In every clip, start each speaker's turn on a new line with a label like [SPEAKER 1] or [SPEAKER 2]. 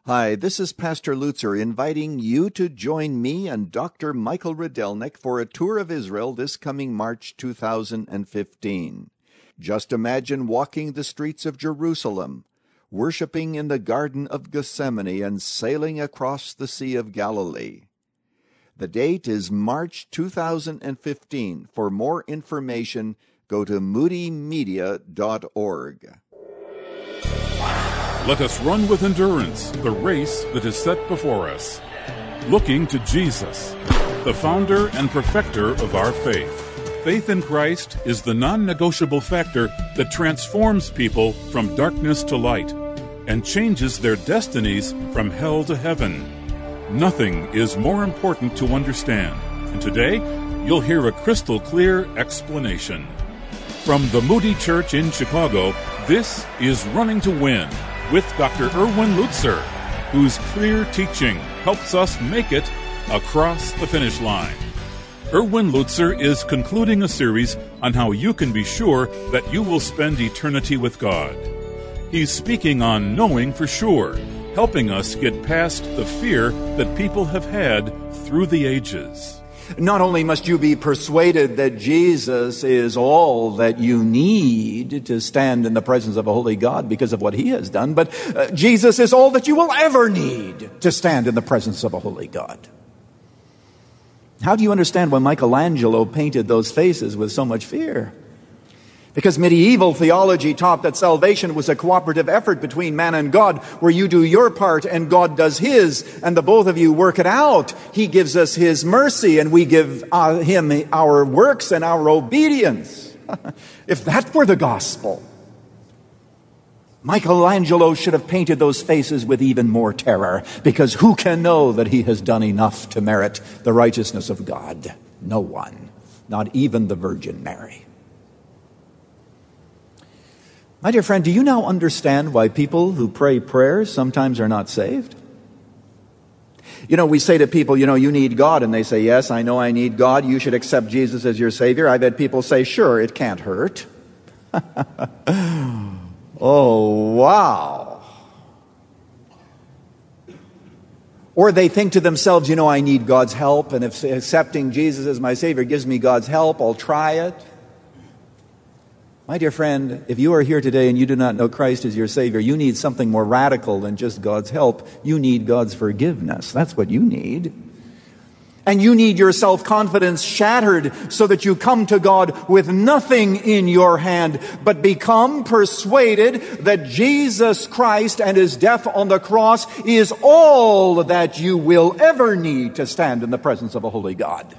[SPEAKER 1] Hi, this is Pastor Lutzer inviting you to join me and Dr. Michael Rydelnik for a tour of Israel this coming March 2015. Just imagine walking the streets of Jerusalem, worshiping in the Garden of Gethsemane, and sailing across the Sea of Galilee. The date is March 2015. For more information, go to moodymedia.org.
[SPEAKER 2] Let us run with endurance the race that is set before us, looking to Jesus, the founder and perfecter of our faith. Faith in Christ is the non-negotiable factor that transforms people from darkness to light and changes their destinies from hell to heaven. Nothing is more important to understand, and today you'll hear a crystal clear explanation. From the Moody Church in Chicago, this is Running to Win with Dr. Erwin Lutzer, whose clear teaching helps us make it across the finish line. Erwin Lutzer is concluding a series on how you can be sure that you will spend eternity with God. He's speaking on knowing for sure, helping us get past the fear that people have had through the ages.
[SPEAKER 1] Not only must you be persuaded that Jesus is all that you need to stand in the presence of a holy God because of what he has done, but Jesus is all that you will ever need to stand in the presence of a holy God. How do you understand why Michelangelo painted those faces with so much fear? Because medieval theology taught that salvation was a cooperative effort between man and God, where you do your part and God does his, and the both of you work it out. He gives us his mercy, and we give him our works and our obedience. If that were the gospel, Michelangelo should have painted those faces with even more terror, because who can know that he has done enough to merit the righteousness of God? No one, not even the Virgin Mary. My dear friend, do you now understand why people who pray prayers sometimes are not saved? You know, we say to people, you need God, and they say, yes, I know I need God. You should accept Jesus as your Savior. I've had people say, sure, it can't hurt. Oh, wow. Or they think to themselves, I need God's help, and if accepting Jesus as my Savior gives me God's help, I'll try it. My dear friend, if you are here today and you do not know Christ as your Savior, you need something more radical than just God's help. You need God's forgiveness. That's what you need. And you need your self-confidence shattered so that you come to God with nothing in your hand, but become persuaded that Jesus Christ and his death on the cross is all that you will ever need to stand in the presence of a holy God.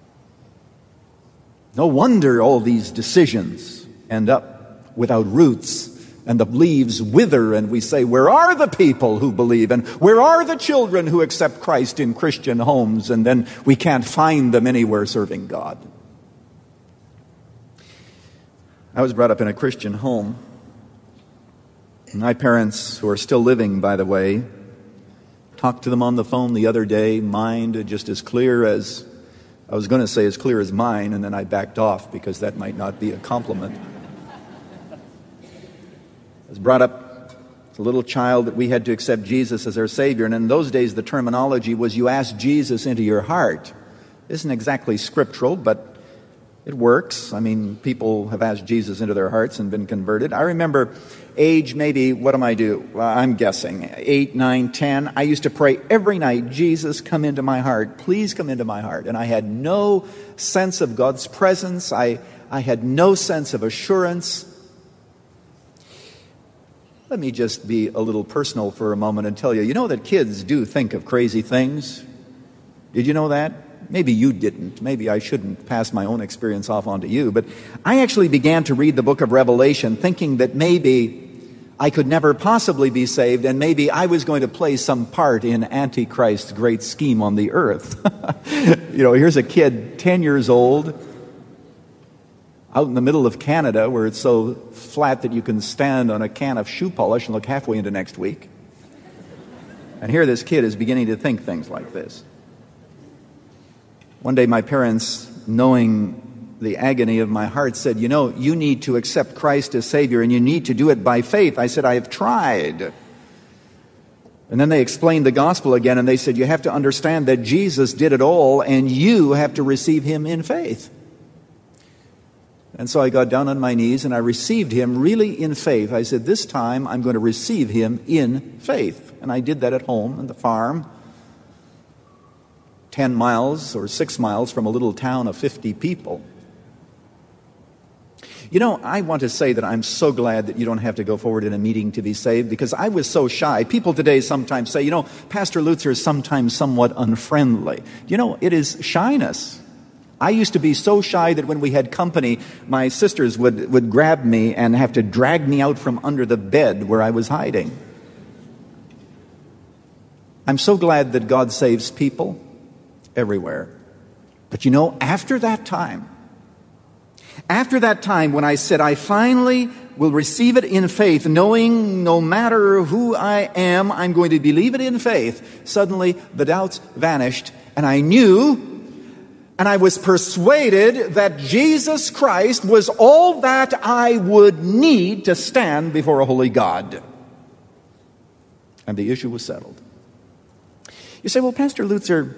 [SPEAKER 1] No wonder all these decisions end up without roots, and the leaves wither, and we say, where are the people who believe, and where are the children who accept Christ in Christian homes? And then we can't find them anywhere serving God. I was brought up in a Christian home. My parents, who are still living, by the way, talked to them on the phone the other day, mind just as clear as, I was going to say as clear as mine, and then I backed off because that might not be a compliment. I was brought up as a little child that we had to accept Jesus as our Savior. And in those days, the terminology was you ask Jesus into your heart. Isn't exactly scriptural, but it works. I mean, people have asked Jesus into their hearts and been converted. I remember age maybe, what am I do? Well, I'm guessing 8, 9, 10. I used to pray every night, Jesus, come into my heart. Please come into my heart. And I had no sense of God's presence. I had no sense of assurance. Let me just be a little personal for a moment and tell you, that kids do think of crazy things. Did you know that? Maybe you didn't. Maybe I shouldn't pass my own experience off onto you. But I actually began to read the book of Revelation thinking that maybe I could never possibly be saved, and maybe I was going to play some part in Antichrist's great scheme on the earth. Here's a kid, 10 years old, out in the middle of Canada where it's so flat that you can stand on a can of shoe polish and look halfway into next week. And here this kid is beginning to think things like this. One day my parents, knowing the agony of my heart, said, you need to accept Christ as Savior and you need to do it by faith. I said, I have tried. And then they explained the gospel again, and they said, you have to understand that Jesus did it all, and you have to receive him in faith. And so I got down on my knees, and I received him really in faith. I said, this time I'm going to receive him in faith. And I did that at home on the farm, 10 miles or 6 miles from a little town of 50 people. You know, I want to say that I'm so glad that you don't have to go forward in a meeting to be saved, because I was so shy. People today sometimes say, Pastor Lutzer is sometimes somewhat unfriendly. It is shyness. I used to be so shy that when we had company, my sisters would grab me and have to drag me out from under the bed where I was hiding. I'm so glad that God saves people everywhere. But after that time when I said, I finally will receive it in faith, knowing no matter who I am, I'm going to believe it in faith, suddenly the doubts vanished, and I knew, and I was persuaded that Jesus Christ was all that I would need to stand before a holy God. And the issue was settled. You say, well, Pastor Lutzer,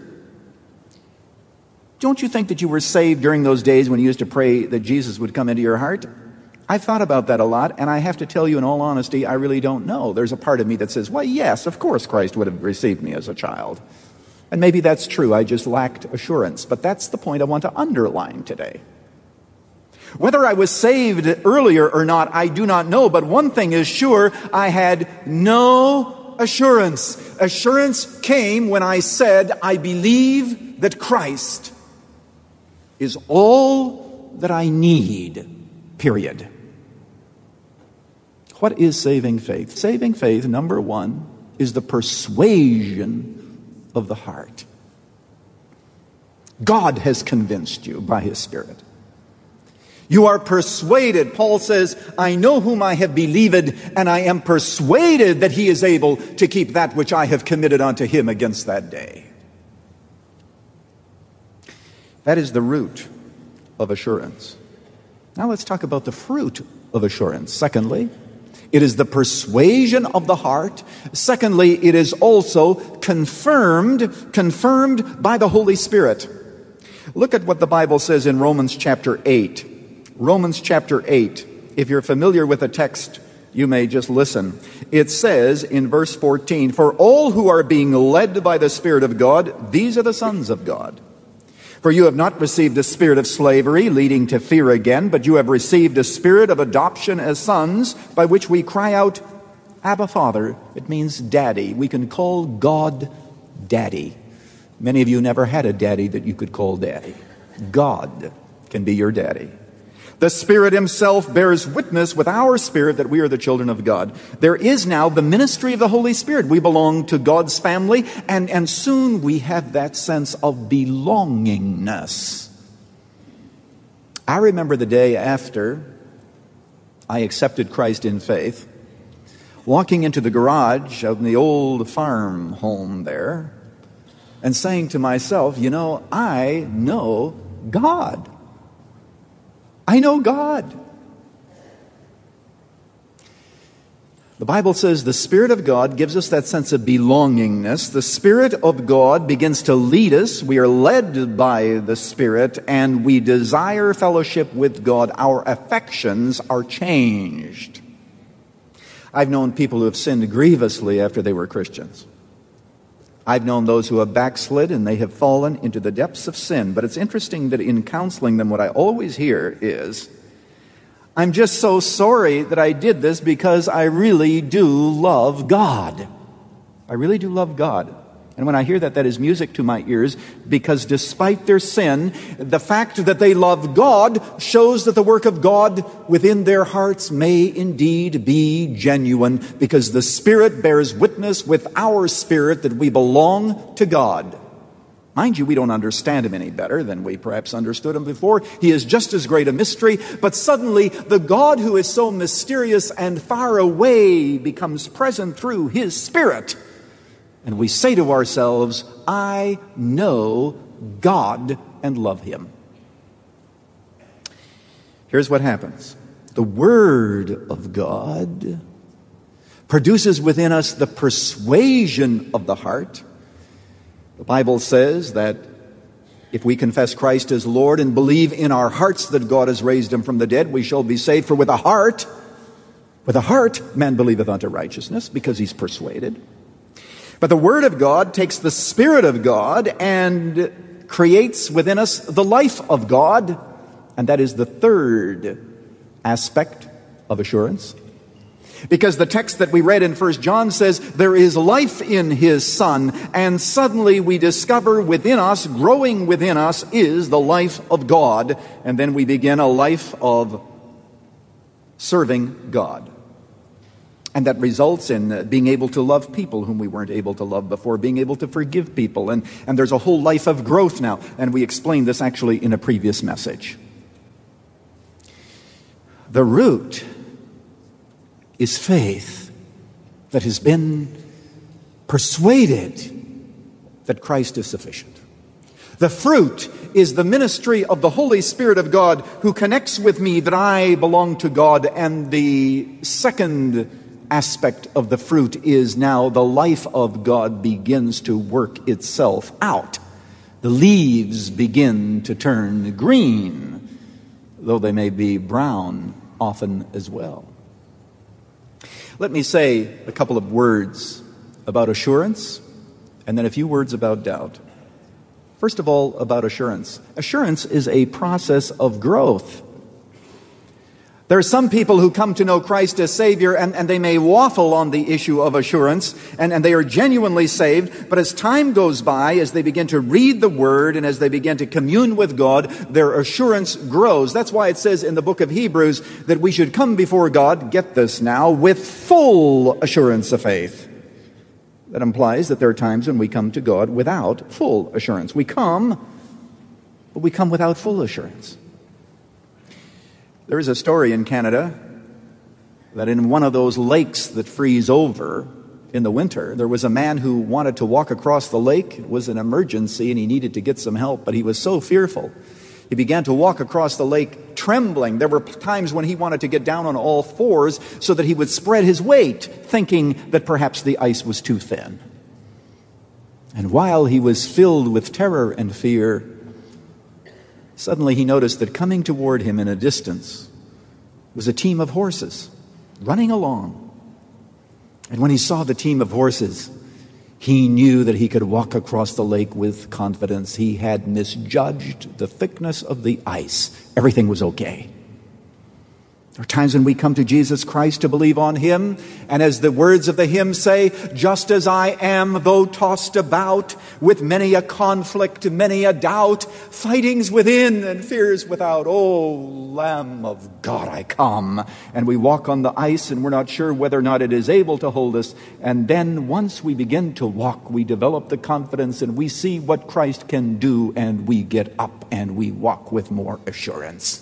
[SPEAKER 1] don't you think that you were saved during those days when you used to pray that Jesus would come into your heart? I've thought about that a lot, and I have to tell you in all honesty, I really don't know. There's a part of me that says, well, yes, of course Christ would have received me as a child. And maybe that's true. I just lacked assurance. But that's the point I want to underline today. Whether I was saved earlier or not, I do not know. But one thing is sure, I had no assurance. Assurance came when I said, I believe that Christ is all that I need, period. What is saving faith? Saving faith, number one, is the persuasion of the heart. God has convinced you by his Spirit. You are persuaded. Paul says, I know whom I have believed, and I am persuaded that he is able to keep that which I have committed unto him against that day. That is the root of assurance. Now let's talk about the fruit of assurance. Secondly, it is the persuasion of the heart. Secondly, it is also confirmed by the Holy Spirit. Look at what the Bible says in Romans chapter 8. Romans chapter 8. If you're familiar with the text, you may just listen. It says in verse 14, for all who are being led by the Spirit of God, these are the sons of God. For you have not received a spirit of slavery, leading to fear again, but you have received a spirit of adoption as sons, by which we cry out, Abba, Father. It means daddy. We can call God daddy. Many of you never had a daddy that you could call daddy. God can be your daddy. The Spirit himself bears witness with our spirit that we are the children of God. There is now the ministry of the Holy Spirit. We belong to God's family, and soon we have that sense of belongingness. I remember the day after I accepted Christ in faith, walking into the garage of the old farm home there, and saying to myself, I know God. I know God. The Bible says the Spirit of God gives us that sense of belongingness. The Spirit of God begins to lead us. We are led by the Spirit, and we desire fellowship with God. Our affections are changed. I've known people who have sinned grievously after they were Christians. I've known those who have backslid and they have fallen into the depths of sin. But it's interesting that in counseling them, what I always hear is, I'm just so sorry that I did this because I really do love God. I really do love God. And when I hear that, that is music to my ears, because despite their sin, the fact that they love God shows that the work of God within their hearts may indeed be genuine, because the Spirit bears witness with our spirit that we belong to God. Mind you, we don't understand him any better than we perhaps understood him before. He is just as great a mystery, but suddenly the God who is so mysterious and far away becomes present through his Spirit. And we say to ourselves, I know God and love him. Here's what happens. The Word of God produces within us the persuasion of the heart. The Bible says that if we confess Christ as Lord and believe in our hearts that God has raised him from the dead, we shall be saved. For with a heart man believeth unto righteousness, because he's persuaded. But the Word of God takes the Spirit of God and creates within us the life of God. And that is the third aspect of assurance. Because the text that we read in 1 John says there is life in his Son, and suddenly we discover within us, growing within us, is the life of God. And then we begin a life of serving God. And that results in being able to love people whom we weren't able to love before, being able to forgive people. And there's a whole life of growth now. And we explained this actually in a previous message. The root is faith that has been persuaded that Christ is sufficient. The fruit is the ministry of the Holy Spirit of God who connects with me that I belong to God. And the second aspect of the fruit is now the life of God begins to work itself out. The leaves begin to turn green, though they may be brown often as well. Let me say a couple of words about assurance, and then a few words about doubt. First of all, about assurance. Assurance is a process of growth. There are some people who come to know Christ as Savior, and they may waffle on the issue of assurance, and they are genuinely saved, but as time goes by, as they begin to read the Word, and as they begin to commune with God, their assurance grows. That's why it says in the book of Hebrews that we should come before God, get this now, with full assurance of faith. That implies that there are times when we come to God without full assurance. We come, but we come without full assurance. There is a story in Canada that in one of those lakes that freeze over in the winter, there was a man who wanted to walk across the lake. It was an emergency and he needed to get some help, but he was so fearful. He began to walk across the lake trembling. There were times when he wanted to get down on all fours so that he would spread his weight, thinking that perhaps the ice was too thin. And while he was filled with terror and fear, suddenly he noticed that coming toward him in a distance was a team of horses running along. And when he saw the team of horses, he knew that he could walk across the lake with confidence. He had misjudged the thickness of the ice. Everything was okay. There are times when we come to Jesus Christ to believe on Him, and as the words of the hymn say, just as I am, though tossed about with many a conflict, many a doubt, fightings within and fears without, O Lamb of God, I come. And we walk on the ice and we're not sure whether or not it is able to hold us. And then once we begin to walk, we develop the confidence and we see what Christ can do, and we get up and we walk with more assurance.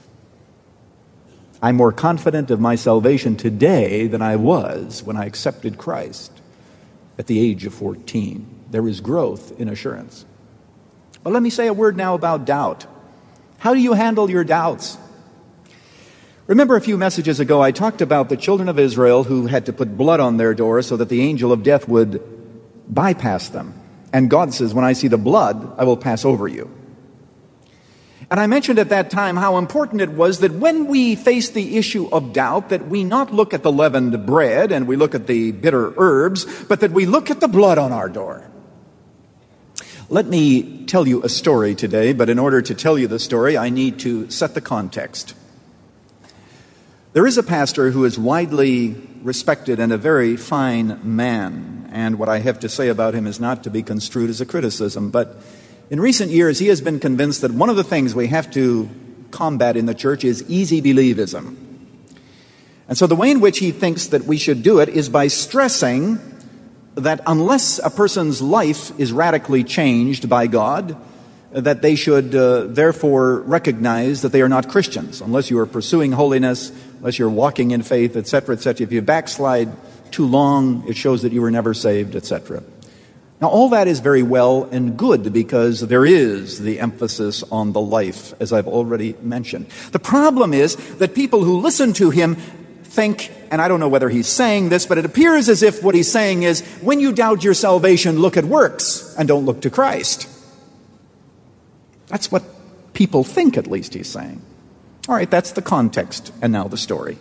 [SPEAKER 1] I'm more confident of my salvation today than I was when I accepted Christ at the age of 14. There is growth in assurance. But let me say a word now about doubt. How do you handle your doubts? Remember a few messages ago I talked about the children of Israel who had to put blood on their doors so that the angel of death would bypass them. And God says, when I see the blood, I will pass over you. And I mentioned at that time how important it was that when we face the issue of doubt, that we not look at the leavened bread and we look at the bitter herbs, but that we look at the blood on our door. Let me tell you a story today, but in order to tell you the story, I need to set the context. There is a pastor who is widely respected and a very fine man, and what I have to say about him is not to be construed as a criticism, but in recent years, he has been convinced that one of the things we have to combat in the church is easy believism. And so the way in which he thinks that we should do it is by stressing that unless a person's life is radically changed by God, that they should therefore recognize that they are not Christians. Unless you are pursuing holiness, unless you're walking in faith, etc., etc. If you backslide too long, it shows that you were never saved, etc. Now, all that is very well and good because there is the emphasis on the life, as I've already mentioned. The problem is that people who listen to him think and I don't know whether he's saying this, but it appears as if what he's saying is, when you doubt your salvation, look at works and don't look to Christ. That's what people think, at least, he's saying. All right, that's the context, and now the story.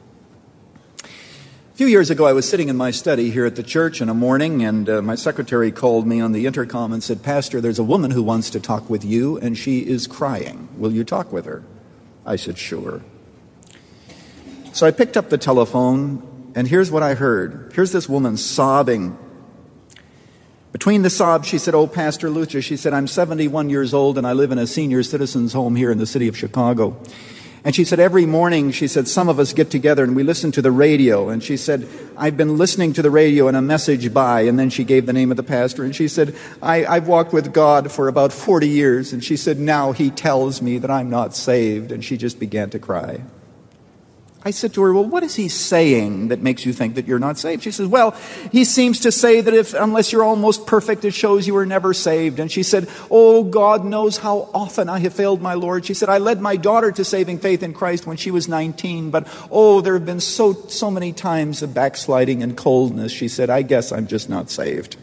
[SPEAKER 1] A few years ago, I was sitting in my study here at the church in a morning, and my secretary called me on the intercom and said, "Pastor, there's a woman who wants to talk with you, and she is crying. Will you talk with her?" I said, "Sure." So I picked up the telephone, and here's what I heard. Here's this woman sobbing. Between the sobs, she said, "Oh, Pastor Lutzer," she said, "I'm 71 years old, and I live in a senior citizens home here in the city of Chicago." And she said, every morning, she said, some of us get together and we listen to the radio. And she said, "I've been listening to the radio and a message by," and then she gave the name of the pastor. And she said, I've walked with God for about 40 years. And she said, "Now he tells me that I'm not saved." And she just began to cry. I said to her, "Well, what is he saying that makes you think that you're not saved?" She says, "Well, he seems to say that unless you're almost perfect, it shows you were never saved." And she said, "Oh, God knows how often I have failed my Lord." She said, "I led my daughter to saving faith in Christ when she was 19, but there have been so many times of backsliding and coldness." She said, "I guess I'm just not saved."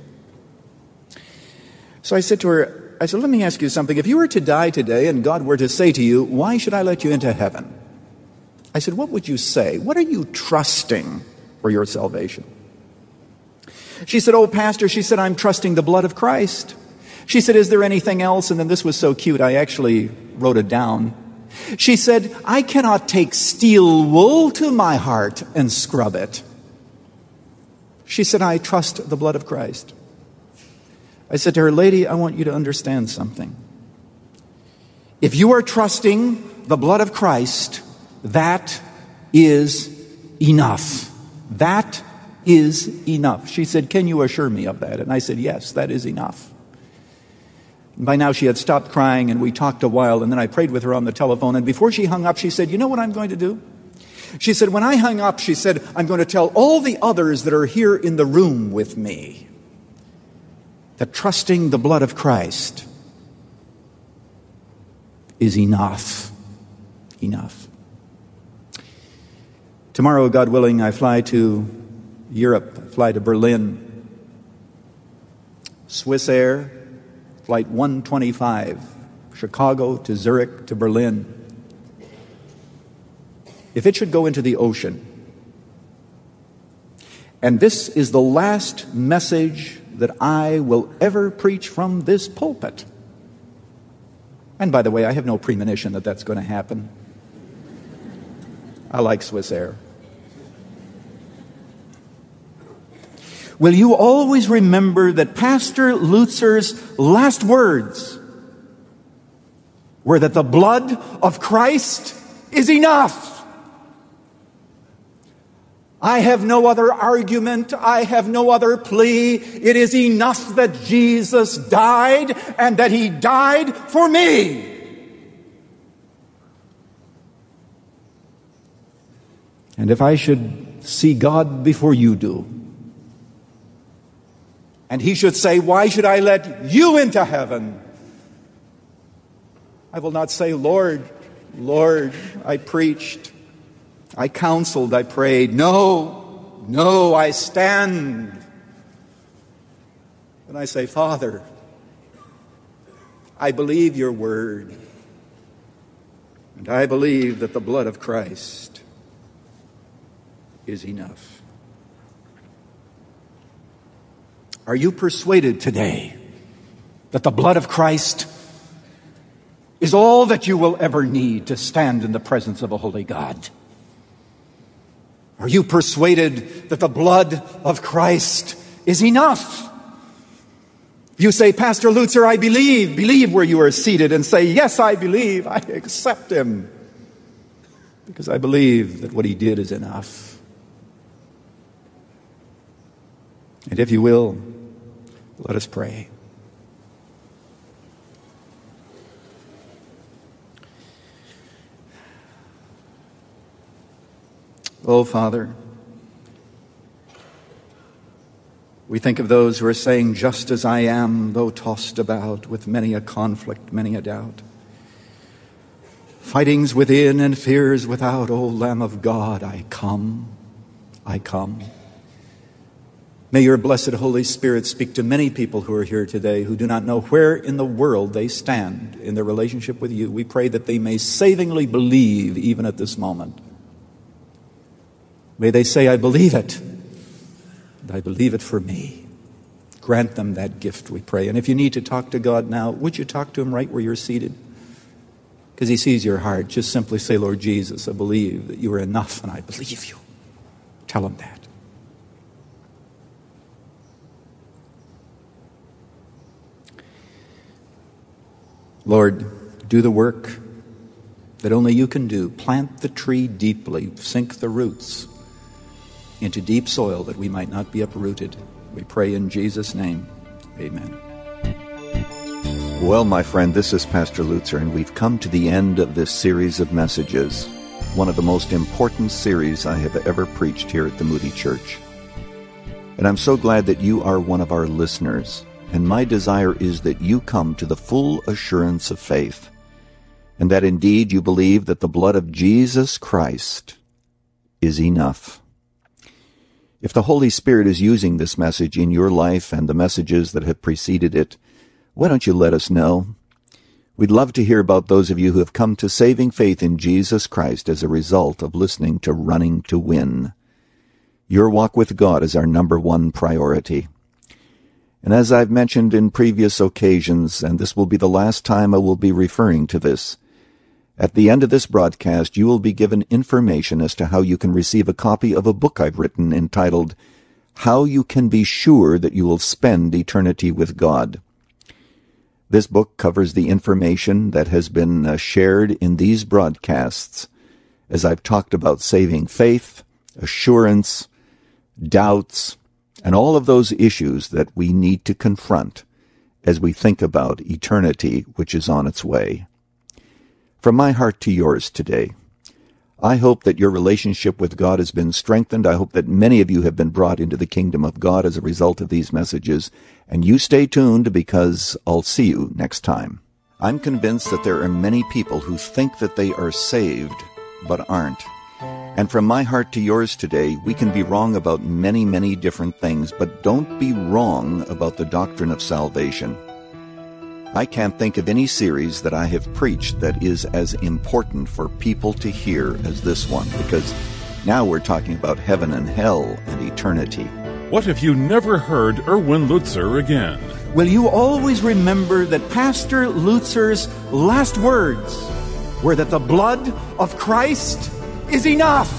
[SPEAKER 1] So I said to her, "Let me ask you something. If you were to die today and God were to say to you, 'Why should I let you into heaven?' I said, what would you say? What are you trusting for your salvation?" She said, "Oh, Pastor," she said, "I'm trusting the blood of Christ." She said, "Is there anything else?" And then this was so cute, I actually wrote it down. She said, "I cannot take steel wool to my heart and scrub it." She said, "I trust the blood of Christ." I said to her, "Lady, I want you to understand something. If you are trusting the blood of Christ, that is enough. That is enough." She said, "Can you assure me of that?" And I said, "Yes, that is enough." And by now she had stopped crying, and we talked a while, and then I prayed with her on the telephone. And before she hung up, she said, "You know what I'm going to do?" She said, "When I hung up," she said, "I'm going to tell all the others that are here in the room with me that trusting the blood of Christ is enough. Enough." Tomorrow, God willing, I fly to Europe, fly to Berlin. Swiss Air, flight 125, Chicago to Zurich to Berlin. If it should go into the ocean, and this is the last message that I will ever preach from this pulpit. And by the way, I have no premonition that that's going to happen. I like Swiss Air. Will you always remember that Pastor Lutzer's last words were that the blood of Christ is enough? I have no other argument. I have no other plea. It is enough that Jesus died and that he died for me. And if I should see God before you do, and he should say, "Why should I let you into heaven?" I will not say, "Lord, Lord, I preached, I counseled, I prayed." No, I stand. And I say, "Father, I believe your word. And I believe that the blood of Christ is enough." Are you persuaded today that the blood of Christ is all that you will ever need to stand in the presence of a holy God? Are you persuaded that the blood of Christ is enough? You say, "Pastor Lutzer, I believe." Believe where you are seated and say, "Yes, I believe. I accept him. Because I believe that what he did is enough." And if you will, let us pray. Oh, Father, we think of those who are saying, "Just as I am, though tossed about with many a conflict, many a doubt. Fightings within and fears without, O Lamb of God, I come. I come. May your blessed Holy Spirit speak to many people who are here today who do not know where in the world they stand in their relationship with you. We pray that they may savingly believe even at this moment. May they say, I believe it, and I believe it for me. Grant them that gift, we pray. And if you need to talk to God now, would you talk to him right where you're seated? Because he sees your heart. Just simply say, Lord Jesus, I believe that you are enough, and I believe you. Tell him that. Lord, do the work that only you can do. Plant the tree deeply. Sink the roots into deep soil that we might not be uprooted. We pray in Jesus' name. Amen.
[SPEAKER 3] Well, my friend, this is Pastor Lutzer, and we've come to the end of this series of messages, one of the most important series I have ever preached here at the Moody Church. And I'm so glad that you are one of our listeners. And my desire is that you come to the full assurance of faith, and that indeed you believe that the blood of Jesus Christ is enough. If the Holy Spirit is using this message in your life and the messages that have preceded it, why don't you let us know? We'd love to hear about those of you who have come to saving faith in Jesus Christ as a result of listening to Running to Win. Your walk with God is our number one priority. And as I've mentioned in previous occasions, and this will be the last time I will be referring to this, at the end of this broadcast you will be given information as to how you can receive a copy of a book I've written entitled, How You Can Be Sure That You Will Spend Eternity with God. This book covers the information that has been shared in these broadcasts as I've talked about saving faith, assurance, doubts, and all of those issues that we need to confront as we think about eternity which is on its way. From my heart to yours today, I hope that your relationship with God has been strengthened. I hope that many of you have been brought into the kingdom of God as a result of these messages. And you stay tuned, because I'll see you next time. I'm convinced that there are many people who think that they are saved, but aren't. And from my heart to yours today, we can be wrong about many, many different things, but don't be wrong about the doctrine of salvation. I can't think of any series that I have preached that is as important for people to hear as this one, because now we're talking about heaven and hell and eternity.
[SPEAKER 2] What if you never heard Erwin Lutzer again?
[SPEAKER 1] Will you always remember that Pastor Lutzer's last words were that the blood of Christ is enough?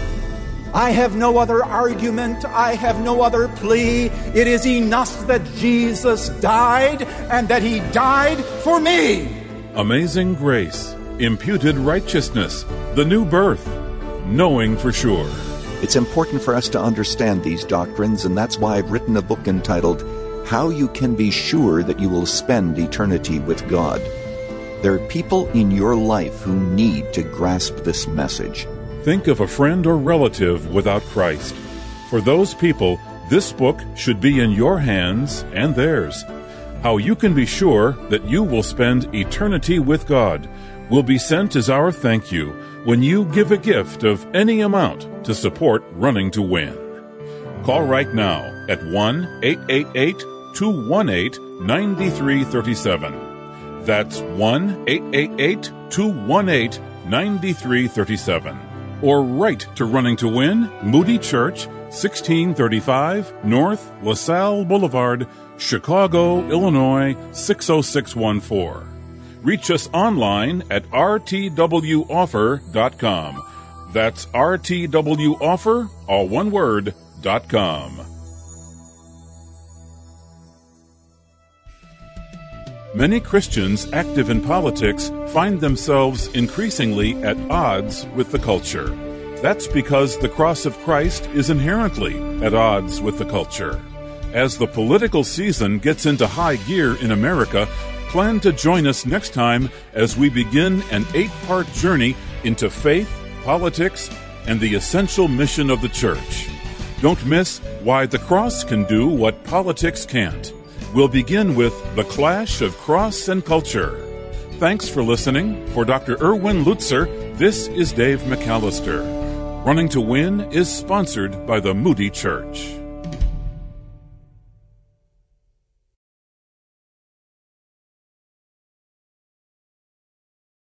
[SPEAKER 1] I have no other argument. I have no other plea. It is enough that Jesus died, and that he died for me.
[SPEAKER 2] Amazing grace, imputed righteousness, the new birth, knowing for sure.
[SPEAKER 3] It's important for us to understand these doctrines, and that's why I've written a book entitled, How You Can Be Sure That You Will Spend Eternity with God. There are people in your life who need to grasp this message.
[SPEAKER 2] Think of a friend or relative without Christ. For those people, this book should be in your hands and theirs. How You Can Be Sure That You Will Spend Eternity with God will be sent as our thank you when you give a gift of any amount to support Running to Win. Call right now at 1-888-218-9337. That's 1-888-218-9337. Or write to Running to Win, Moody Church, 1635 North LaSalle Boulevard, Chicago, Illinois, 60614. Reach us online at rtwoffer.com. That's rtwoffer, all one word, .com. Many Christians active in politics find themselves increasingly at odds with the culture. That's because the cross of Christ is inherently at odds with the culture. As the political season gets into high gear in America, plan to join us next time as we begin an 8-part journey into faith, politics, and the essential mission of the church. Don't miss why the cross can do what politics can't. We'll begin with The Clash of Cross and Culture. Thanks for listening. For Dr. Erwin Lutzer, this is Dave McAllister. Running to Win is sponsored by the Moody Church.